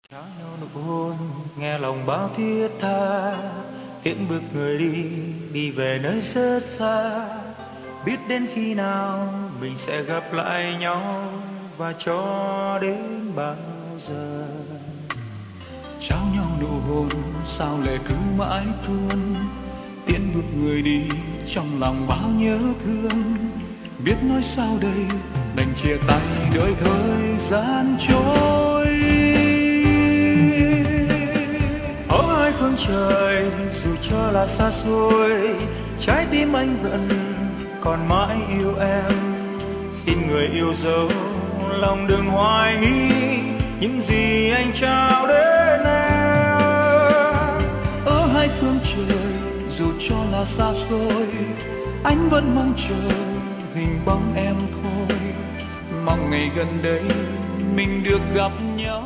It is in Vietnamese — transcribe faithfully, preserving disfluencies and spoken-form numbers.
Trao nhau nụ hôn, nghe lòng bao thiết tha, tiễn bước người đi, đi về nơi rất xa. Biết đến khi nào mình sẽ gặp lại nhau và cho đến bao giờ. Trao nhau nụ hôn, sao lệ cứ mãi tuôn, tiễn bước người đi, trong lòng bao nhớ thương. Biết nói sao đây, đành chia tay đợi thời gian trôi. Ở hai phương trời, dù cho là xa xôi, trái tim anh vẫn còn mãi yêu em. Xin người yêu dấu, lòng đừng hoài nghi những gì anh trao đến em. Ở hai phương trời, dù cho là xa xôi, anh vẫn mong chờ hình bóng em thôi. Mong ngày gần đây mình được gặp nhau.